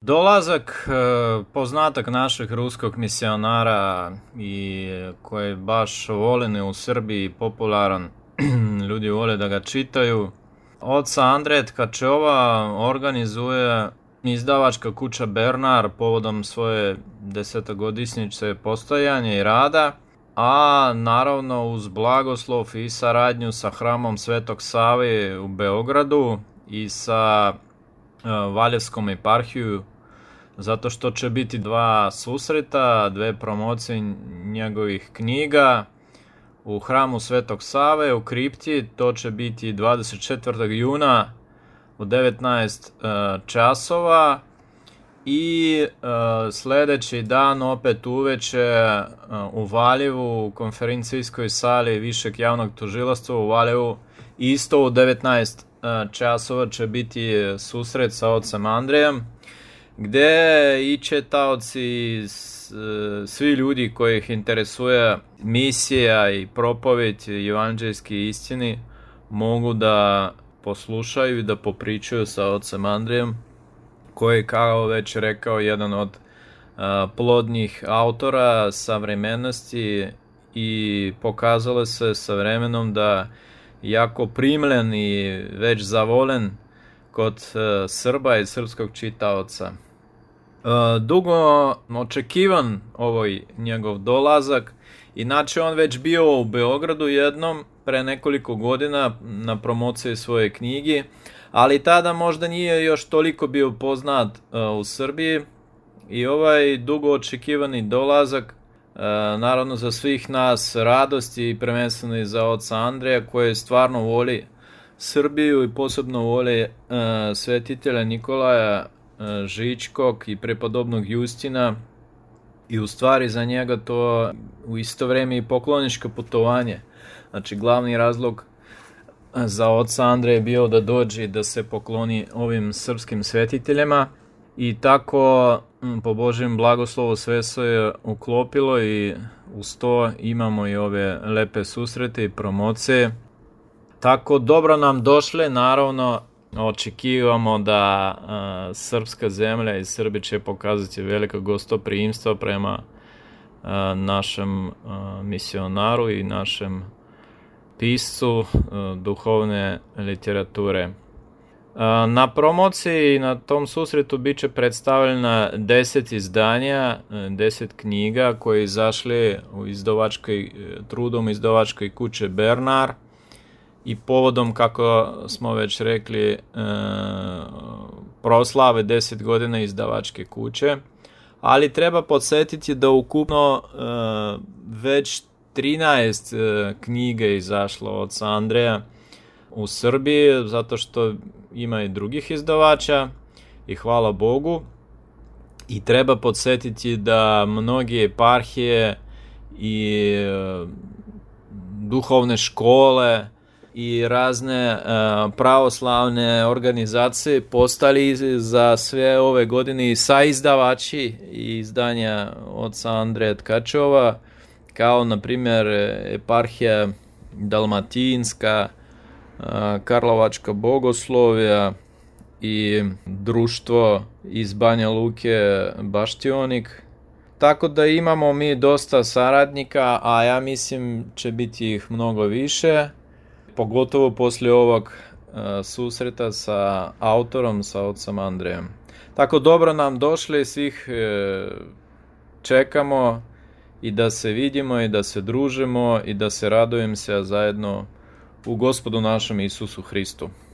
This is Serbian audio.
Dolazak poznatak našeg ruskog misionara i koji je baš volen u Srbiji, popularan, ljudi vole da ga čitaju. Oca Andreja Tkačova organizuje izdavačka kuća Bernard povodom svoje 10-godišnjice postojanja i rada, a naravno uz blagoslov i saradnju sa hramom Svetog Save u Beogradu i sa Valjevskom eparhiju, zato što će biti dva susreta, dve promocije njegovih knjiga u hramu Svetog Save u kripti. To će biti 24. juna u 19 časova i sljedeći dan opet uveče u Valjevu u konferencijskoj sali Višeg javnog tužilaštva u Valjevu isto u 19 časova će biti susret sa ocem Andrejem, gdje i čitaoci, svi ljudi kojih interesuje misija i propovjed evanđeljske istine mogu da poslušaju i da popričaju sa ocem Andrejem, koji je, kao već rekao, jedan od plodnih autora savremenosti i pokazalo se sa vremenom da jako primljen i već zavolen kod Srba i srpskog čitaoca. Dugo očekivan ovaj njegov dolazak, inače on već bio u Beogradu jednom pre nekoliko godina na promociji svoje knjige, ali tada možda nije još toliko bio poznat u Srbiji i ovaj dugo očekivani dolazak naravno za svih nas radosti i prvenstveno i za oca Andreja koji stvarno voli Srbiju i posebno voli svetitelja Nikolaja Žičkog i prepodobnog Justina i u stvari za njega to u isto vrijeme i pokloničko putovanje. Znači glavni razlog za oca Andreja je bio da dođe i da se pokloni ovim srpskim svetiteljima i tako po Božjem blagoslovu sve se je uklopilo i uz to imamo i ove lepe susrete i promocije. Tako dobro nam došle, naravno očekivamo da srpska zemlja i Srbi će pokazati veliko gostoprimstvo prema našem misionaru i našem piscu duhovne literature. Na promociji na tom susretu bit će predstavljena 10 izdanja, 10 knjiga koje izašli u trudom izdavačkoj kuće Bernard i povodom, kako smo već rekli, proslave 10 godina izdavačke kuće, ali treba podsjetiti da ukupno već 13 knjiga je izašlo od Andreja u Srbiji, zato što ima i drugih izdavača i hvala Bogu. I treba podsjetiti da mnogi eparhije i duhovne škole i razne pravoslavne organizacije postali za sve ove godine i saizdavači izdanja oca Andreja Tkačova, kao na primjer eparhija Dalmatinska, Karlovačka bogoslovja i društvo iz Banja Luke Baštionik. Tako da imamo mi dosta saradnika, a ja mislim će biti ih mnogo više, pogotovo poslije ovog susreta sa autorom, sa ocem Andrejem. Tako dobro nam došli, svih čekamo i da se vidimo i da se družimo i da se radujemo se zajedno u Gospodu našem Isusu Hristu.